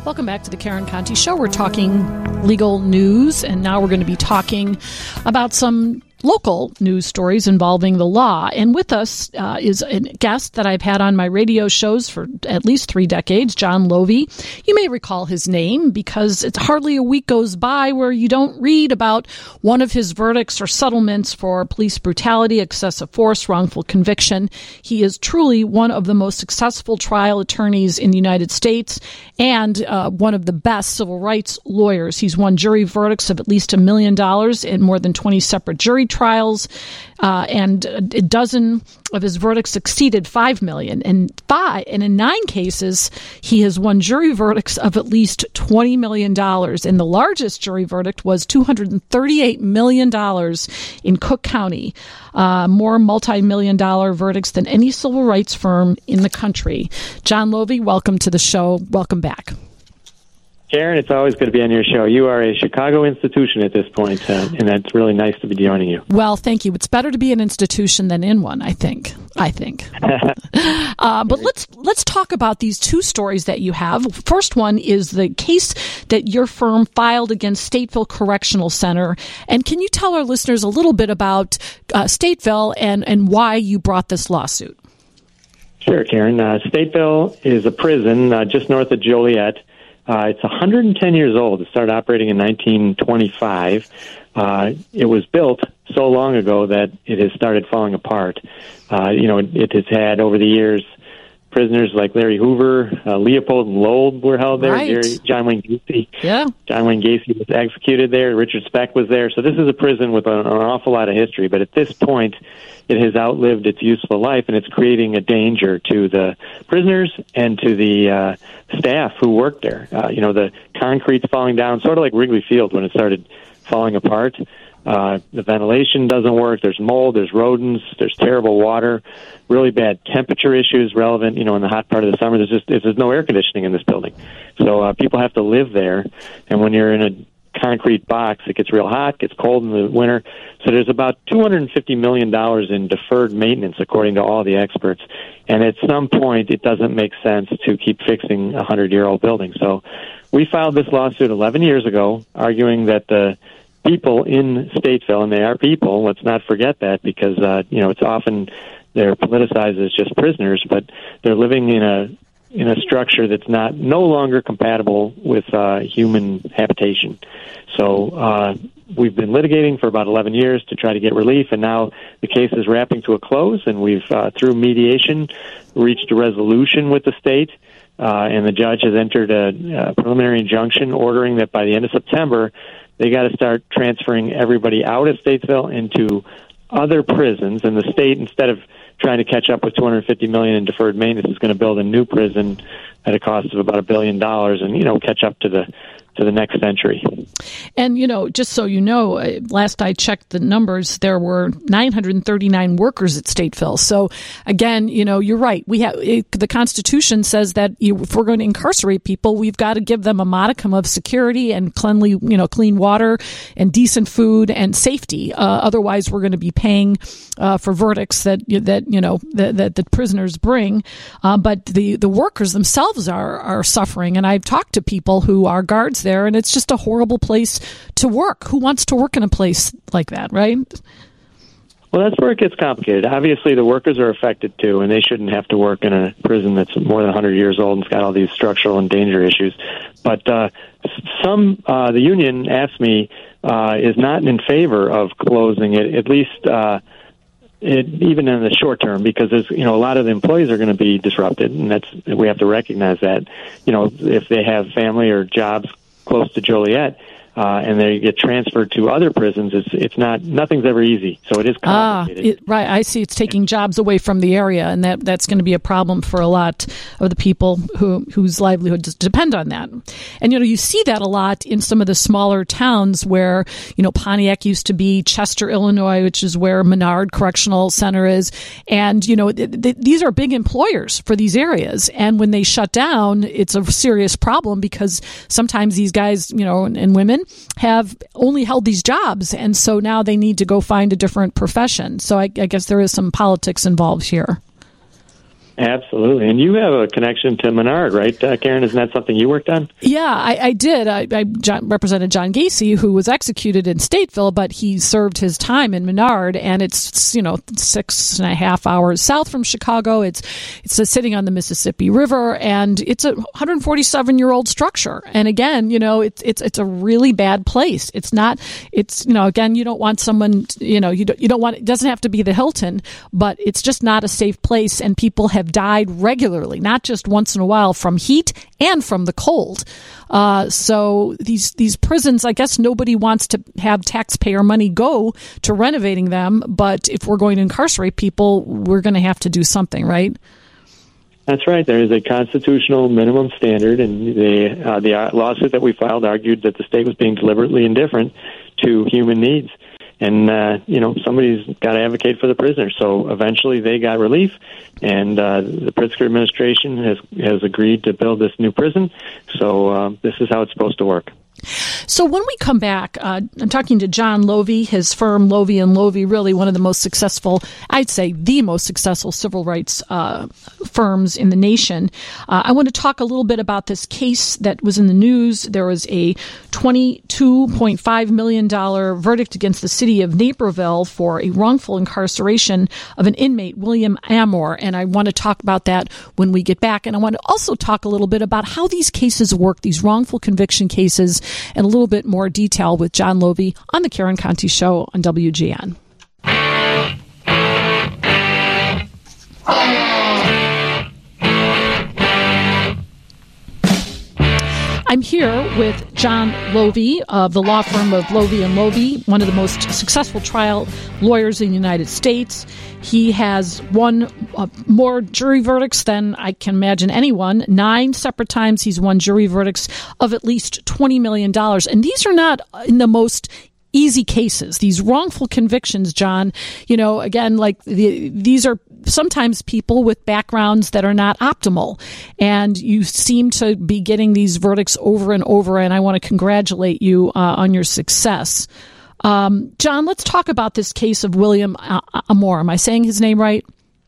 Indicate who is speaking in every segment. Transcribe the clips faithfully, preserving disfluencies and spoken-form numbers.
Speaker 1: Welcome back to the Karen Conti Show. We're talking legal news, and now we're going to be talking about some local news stories involving the law. And with us uh, is a guest that I've had on my radio shows for at least three decades, John Lovie. You may recall his name because it's hardly a week goes by where you don't read about one of his verdicts or settlements for police brutality, excessive force, wrongful conviction. He is truly one of the most successful trial attorneys in the United States and uh, one of the best civil rights lawyers. He's won jury verdicts of at least a million dollars in more than twenty separate jury trials, uh, and a dozen of his verdicts exceeded five million. And five, and in nine cases, he has won jury verdicts of at least twenty million dollars. And the largest jury verdict was two hundred thirty-eight million dollars in Cook County, uh, more multi-million dollar verdicts than any civil rights firm in the country. John Lovie, welcome to the show. Welcome back.
Speaker 2: Karen, it's always good to be on your show. You are a Chicago institution at this point, uh, and that's really nice to be joining you.
Speaker 1: Well, thank you. It's better to be an institution than in one, I think. I think. uh, but let's let's talk about these two stories that you have. First one is the case that your firm filed against Stateville Correctional Center. And can you tell our listeners a little bit about uh, Stateville and, and why you brought this lawsuit?
Speaker 2: Sure, Karen. Uh, Stateville is a prison uh, just north of Joliet. Uh, it's one hundred ten years old. It started operating in nineteen twenty-five. Uh, it was built so long ago that it has started falling apart. Uh, you know, it, it has had over the years prisoners like Larry Hoover, uh, Leopold and Loeb were held there.
Speaker 1: Right.
Speaker 2: Jerry, John Wayne Gacy.
Speaker 1: Yeah.
Speaker 2: John Wayne Gacy was executed there. Richard Speck was there. So this is a prison with an, an awful lot of history. But at this point, it has outlived its useful life, and it's creating a danger to the prisoners and to the uh, staff who work there. Uh, you know, the concrete's falling down, sort of like Wrigley Field when it started falling apart. Uh, the ventilation doesn't work. There's mold. There's rodents. There's terrible water. Really bad temperature issues relevant. You know, in the hot part of the summer, there's just there's no air conditioning in this building, so uh, people have to live there. And when you're in a concrete box, it gets real hot, gets cold in the winter. So there's about two hundred fifty million dollars in deferred maintenance, according to all the experts. And at some point, it doesn't make sense to keep fixing a hundred-year-old building. So we filed this lawsuit eleven years ago, arguing that the people in Stateville, and they are people, let's not forget that, because uh, you know it's often they're politicized as just prisoners, but they're living in a in a structure that's not no longer compatible with uh, human habitation. So uh, we've been litigating for about eleven years to try to get relief, and now the case is wrapping to a close, and we've, uh, through mediation, reached a resolution with the state, uh, and the judge has entered a, a preliminary injunction ordering that by the end of September, they got to start transferring everybody out of Statesville into other prisons, and the state, instead of trying to catch up with two hundred fifty million dollars in deferred maintenance, is going to build a new prison at a cost of about a billion dollars, and you know catch up to the to the next century.
Speaker 1: And, you know, just so you know, last I checked the numbers, there were nine hundred thirty-nine workers at Stateville. So, again, you know, you're right. We have it, the Constitution says that you, if we're going to incarcerate people, we've got to give them a modicum of security and cleanly, you know, clean water and decent food and safety. Uh, otherwise, we're going to be paying uh, for verdicts that that you know that, that the prisoners bring. Uh, but the the workers themselves are are suffering. And I've talked to people who are guards there, and it's just a horrible place to work. Who wants to work in a place like that, right?
Speaker 2: Well, that's where it gets complicated. Obviously, the workers are affected too, and they shouldn't have to work in a prison that's more than one hundred years old and's got all these structural and danger issues. But uh, some, uh, the union asked me, uh, is not in favor of closing it, at least uh, it, even in the short term, because there's, you know, a lot of the employees are going to be disrupted, and that's we have to recognize that. You know, if they have family or jobs close to Joliet, uh, and they get transferred to other prisons, it's it's not nothing's ever easy. So it is complicated.
Speaker 1: Ah, it, right. I see. It's taking jobs away from the area, and that that's going to be a problem for a lot of the people who whose livelihoods depend on that. And you know, you see that a lot in some of the smaller towns where you know Pontiac used to be, Chester, Illinois, which is where Menard Correctional Center is, and you know th- th- these are big employers for these areas. And when they shut down, it's a serious problem because sometimes these guys, you know, and, and women have only held these jobs, and so now they need to go find a different profession. So I, I guess there is some politics involved here.
Speaker 2: Absolutely. And you have a connection to Menard, right, uh, Karen? Isn't that something you worked on?
Speaker 1: Yeah, I, I did. I, I John, represented John Gacy, who was executed in Stateville, but he served his time in Menard, and it's, you know, six and a half hours south from Chicago. It's it's a, sitting on the Mississippi River, and it's a one hundred forty-seven-year-old structure. And again, you know, it's it's it's a really bad place. It's not. It's you know, again, you don't want someone. You know, you don't you don't want. It doesn't have to be the Hilton, but it's just not a safe place, and people have died regularly, not just once in a while, from heat and from the cold. Uh, so these these prisons, I guess nobody wants to have taxpayer money go to renovating them, but if we're going to incarcerate people, we're going to have to do something, right?
Speaker 2: That's right. There is a constitutional minimum standard, and the uh, the lawsuit that we filed argued that the state was being deliberately indifferent to human needs. And, uh, you know, somebody's got to advocate for the prisoners. So eventually they got relief, and uh, the Pritzker administration has, has agreed to build this new prison. So uh, this is how it's supposed to work.
Speaker 1: So when we come back, uh, I'm talking to John Loewe, his firm Loewe and Loewe, really one of the most successful, I'd say the most successful civil rights uh, firms in the nation. Uh, I want to talk a little bit about this case that was in the news. There was a twenty-two point five million dollars verdict against the city of Naperville for a wrongful incarceration of an inmate, William Amor, and I want to talk about that when we get back. And I want to also talk a little bit about how these cases work, these wrongful conviction cases, and a little bit more detail with John Loewe on the Karen Conti Show on W G N. I'm here with John Loewe of the law firm of Loewe and Loewe, one of the most successful trial lawyers in the United States. He has won uh, more jury verdicts than I can imagine anyone. Nine separate times he's won jury verdicts of at least twenty million dollars. And these are not in the most easy cases. These wrongful convictions, John, you know, again, like the, these are sometimes people with backgrounds that are not optimal. And you seem to be getting these verdicts over and over. And I want to congratulate you uh, on your success. Um, John, let's talk about this case of William Amor. Am I saying his name right?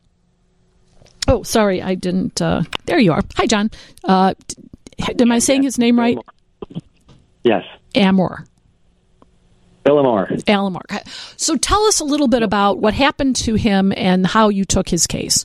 Speaker 1: Oh, sorry, I didn't. Uh, there you are. Hi, John. Uh, am I saying his name right?
Speaker 2: Yes.
Speaker 1: Amor.
Speaker 2: Amor.
Speaker 1: Amor. So tell us a little bit about what happened to him and how you took his case.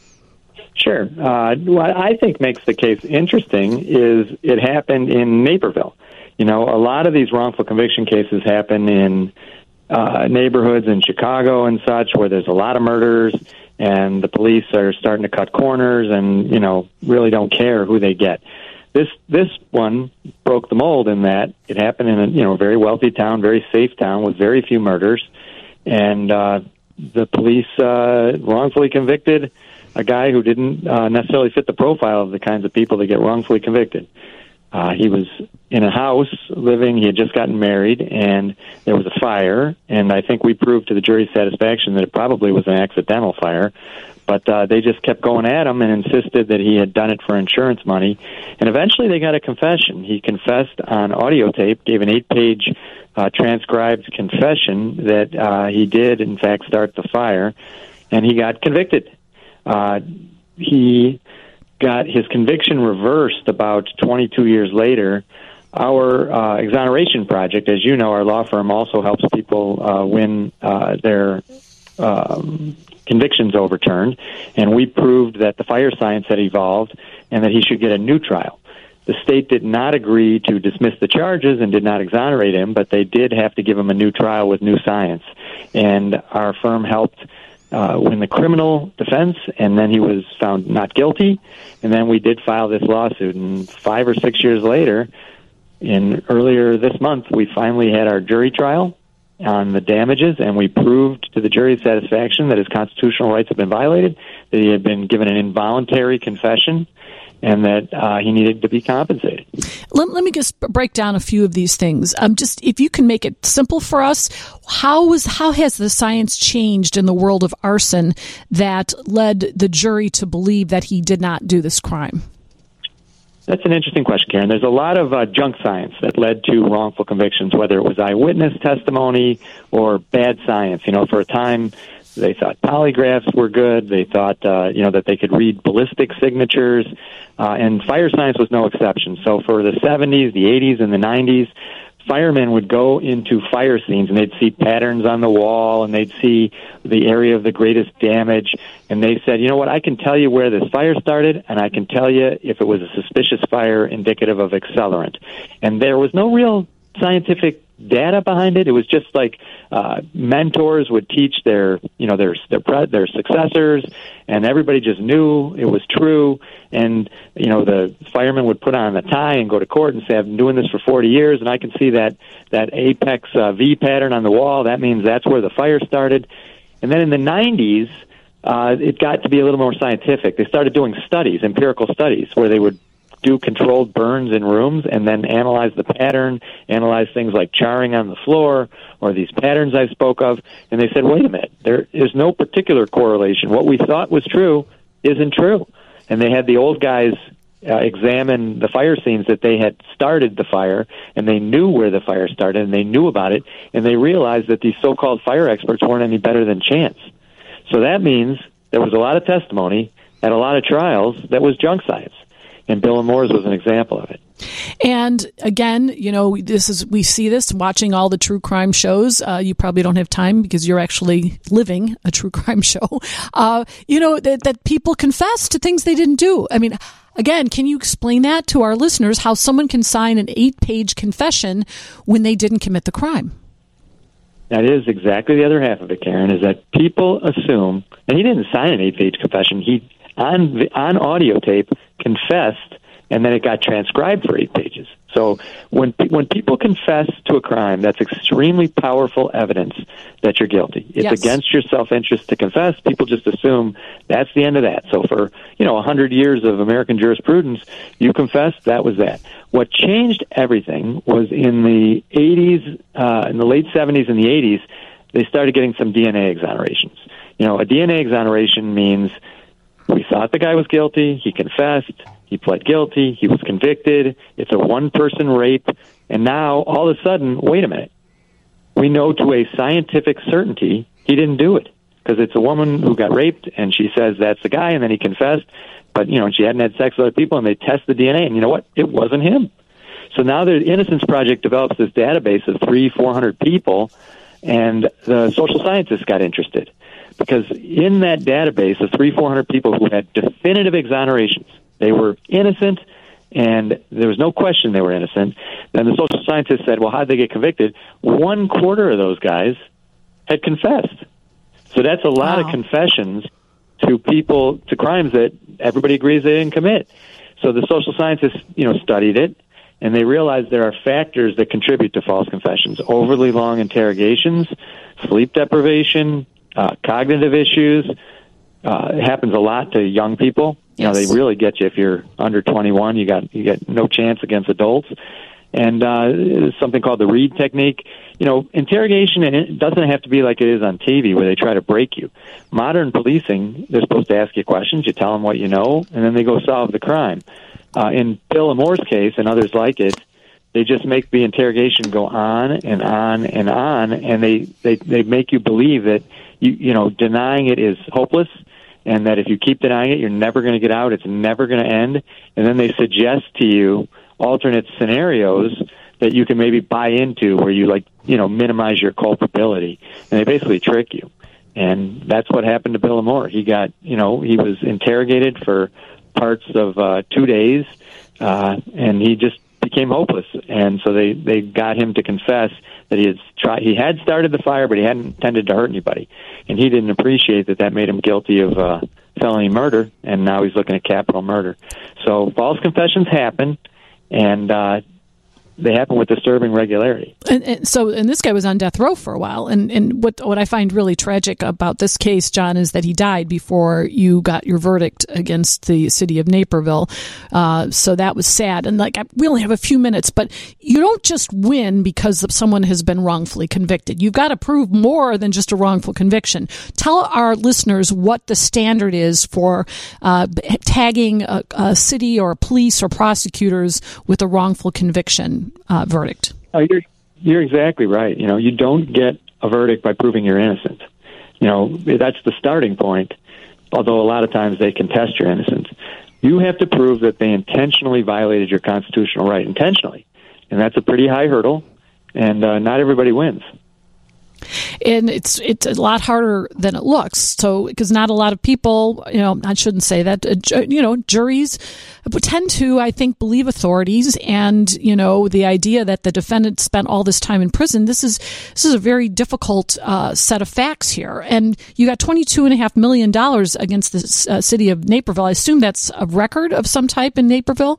Speaker 2: Sure. Uh, what I think makes the case interesting is it happened in Naperville. You know, a lot of these wrongful conviction cases happen in uh, neighborhoods in Chicago and such where there's a lot of murders and the police are starting to cut corners and, you know, really don't care who they get. This this one broke the mold in that it happened in a you know very wealthy town, very safe town with very few murders, and uh, the police uh, wrongfully convicted a guy who didn't uh, necessarily fit the profile of the kinds of people that get wrongfully convicted. Uh, he was in a house living. He had just gotten married, and there was a fire. And I think we proved to the jury's satisfaction that it probably was an accidental fire. But uh, they just kept going at him and insisted that he had done it for insurance money. And eventually they got a confession. He confessed on audio tape, gave an eight-page uh, transcribed confession that uh, he did, in fact, start the fire, and he got convicted. Uh, he got his conviction reversed about twenty-two years later. Our uh, exoneration project, as you know, our law firm also helps people uh, win uh, their um, convictions overturned, and we proved that the fire science had evolved and that he should get a new trial. The state did not agree to dismiss the charges and did not exonerate him, but they did have to give him a new trial with new science. And our firm helped uh, win the criminal defense, and then he was found not guilty, and then we did file this lawsuit. And five or six years later, in earlier this month, we finally had our jury trial on the damages, and we proved to the jury's satisfaction that his constitutional rights had been violated, that he had been given an involuntary confession, and that uh, he needed to be compensated.
Speaker 1: Let, let me just break down a few of these things. Um, just if you can make it simple for us, how was how has the science changed in the world of arson that led the jury to believe that he did not do this crime?
Speaker 2: That's an interesting question, Karen. There's a lot of uh, junk science that led to wrongful convictions, whether it was eyewitness testimony or bad science. You know, for a time, They thought polygraphs were good. They thought, uh, you know, that they could read ballistic signatures, uh, and fire science was no exception. So for the seventies, the eighties, and the nineties, firemen would go into fire scenes and they'd see patterns on the wall and they'd see the area of the greatest damage. And they said, you know what, I can tell you where this fire started and I can tell you if it was a suspicious fire indicative of accelerant. And there was no real scientific data behind it. It was just like uh, mentors would teach their, you know, their their pre- their successors, and everybody just knew it was true. And you know, the fireman would put on a tie and go to court and say, "I've been doing this for forty years, and I can see that that apex uh, V pattern on the wall. That means that's where the fire started." And then in the nineties, uh, it got to be a little more scientific. They started doing studies, empirical studies, where they would do controlled burns in rooms and then analyze the pattern, analyze things like charring on the floor or these patterns I spoke of. And they said, wait a minute, there is no particular correlation. What we thought was true isn't true. And they had the old guys uh, examine the fire scenes that they had started the fire, and they knew where the fire started, and they knew about it, and they realized that these so-called fire experts weren't any better than chance. So that means there was a lot of testimony at a lot of trials that was junk science. And Bill and Moore's was an example of it.
Speaker 1: And again, you know, this is we see this watching all the true crime shows. Uh, you probably don't have time because you're actually living a true crime show. Uh, you know, that, that people confess to things they didn't do. I mean, again, can you explain that to our listeners, how someone can sign an eight-page confession when they didn't commit the crime?
Speaker 2: That is exactly the other half of it, Karen, is that people assume, and he didn't sign an eight-page confession. He, on on audio tape, confessed, and then it got transcribed for eight pages. So when when people confess to a crime, that's extremely powerful evidence that you're guilty. It's
Speaker 1: yes.
Speaker 2: against your self-interest to confess. People just assume that's the end of that. So for, you know, one hundred years of American jurisprudence, you confessed, that was that. What changed everything was in the eighties, uh, in the late seventies and the eighties, they started getting some D N A exonerations. You know, a D N A exoneration means we thought the guy was guilty, he confessed, he pled guilty, he was convicted, it's a one-person rape, and now, all of a sudden, wait a minute, we know to a scientific certainty he didn't do it, because it's a woman who got raped, and she says that's the guy, and then he confessed, but, you know, she hadn't had sex with other people, and they test the D N A, and you know what? It wasn't him. So now the Innocence Project develops this database of three, four hundred people, and the social scientists got interested. Because in that database of three, four hundred people who had definitive exonerations, they were innocent, and there was no question they were innocent. Then the social scientists said, well, how did they get convicted? One quarter of those guys had confessed. So that's a lot wow. of confessions to people, to crimes that everybody agrees they didn't commit. So the social scientists, you know, studied it, and they realized there are factors that contribute to false confessions. Overly long interrogations, sleep deprivation, Uh, cognitive issues. Uh, it happens a lot to young people. You know,
Speaker 1: yes.
Speaker 2: they really get you if you're under twenty-one. You got you get no chance against adults. And uh, something called the Reed technique. You know, interrogation, and it doesn't have to be like it is on T V where they try to break you. Modern policing, they're supposed to ask you questions. You tell them what you know, and then they go solve the crime. Uh, in Bill and Moore's case, and others like it, they just make the interrogation go on and on and on, and they, they, they make you believe that you you know denying it is hopeless, and that if you keep denying it, you're never going to get out. It's never going to end. And then they suggest to you alternate scenarios that you can maybe buy into, where you like you know minimize your culpability, and they basically trick you. And that's what happened to Bill and Moore. He got you know he was interrogated for parts of uh, two days, uh, and he just became hopeless, and so they, they got him to confess that he had tried, he had started the fire, but he hadn't intended to hurt anybody, and he didn't appreciate that that made him guilty of uh, felony murder, and now he's looking at capital murder. So false confessions happen, and uh, they happen with disturbing regularity.
Speaker 1: And, and so, and this guy was on death row for a while. And, and what what I find really tragic about this case, John, is that he died before you got your verdict against the city of Naperville. Uh, so that was sad. And like, I, we only have a few minutes, but you don't just win because someone has been wrongfully convicted. You've got to prove more than just a wrongful conviction. Tell our listeners what the standard is for uh, tagging a, a city or police or prosecutors with a wrongful conviction Uh, verdict.
Speaker 2: Oh, you're you're exactly right. You know, you don't get a verdict by proving you're innocent. you know, that's the starting point, although a lot of times they contest your innocence. You have to prove that they intentionally violated your constitutional right, intentionally. And that's a pretty high hurdle, and uh, not everybody wins.
Speaker 1: And it's it's a lot harder than it looks. So, because not a lot of people, you know, I shouldn't say that, uh, ju- you know, juries tend to, I think, believe authorities. And, you know, the idea that the defendant spent all this time in prison, this is this is a very difficult uh, set of facts here. And you got twenty-two point five million dollars against the uh, city of Naperville. I assume that's a record of some type in Naperville?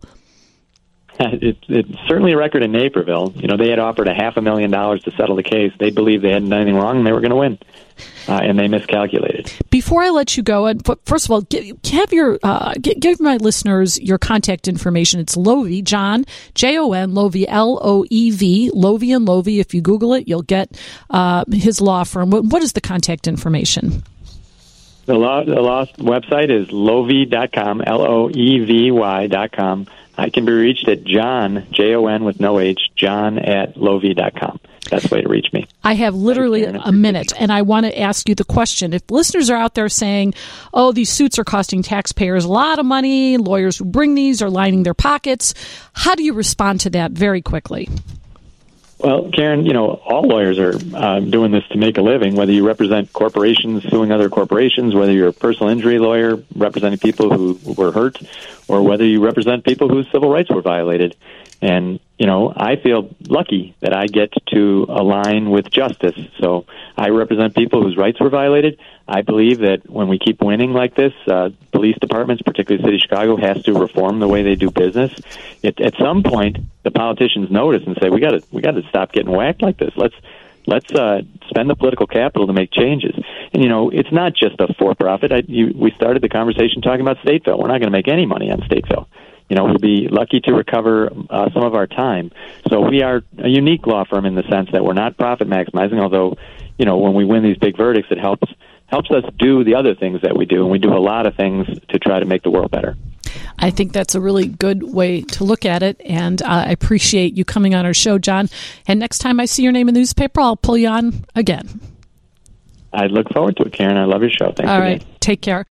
Speaker 2: It, it's certainly a record in Naperville. You know, they had offered a half a million dollars to settle the case. They believed they hadn't done anything wrong and they were going to win, uh, and they miscalculated. Before
Speaker 1: I let you go, and first of all, give, have your uh, give my listeners your contact information. It's Loewe, John, J O N, Loewe, L O E V, Loewe and Loewe. If you Google it, you'll get uh, his law firm. What, what is the contact information?
Speaker 2: The law, the law website is loewe dot com, L O E V Y dot com. I can be reached at John, J O N with no H, John at loewe dot com. That's the way to reach me.
Speaker 1: I have literally a minute, and I want to ask you the question. If listeners are out there saying, oh, these suits are costing taxpayers a lot of money, lawyers who bring these are lining their pockets, how do you respond to that very quickly?
Speaker 2: Well, Karen, you know, all lawyers are uh, doing this to make a living, whether you represent corporations suing other corporations, whether you're a personal injury lawyer representing people who were hurt, or whether you represent people whose civil rights were violated. And, you know, I feel lucky that I get to align with justice. So I represent people whose rights were violated. I believe that when we keep winning like this, uh, police departments, particularly the city of Chicago, has to reform the way they do business. It, at some point, the politicians notice and say, we got to we got to stop getting whacked like this. Let's let's uh, spend the political capital to make changes. And, you know, it's not just a for-profit. I, you, we started the conversation talking about Stateville. We're not going to make any money on Stateville. You know, we'll be lucky to recover uh, some of our time. So we are a unique law firm in the sense that we're not profit maximizing, although, you know, when we win these big verdicts, it helps helps us do the other things that we do, and we do a lot of things to try to make the world better.
Speaker 1: I think that's a really good way to look at it, and uh, I appreciate you coming on our show, John. And next time I see your name in the newspaper, I'll pull you on again.
Speaker 2: I look forward to it, Karen. I love your show. Thanks
Speaker 1: All
Speaker 2: again.
Speaker 1: right. Take care.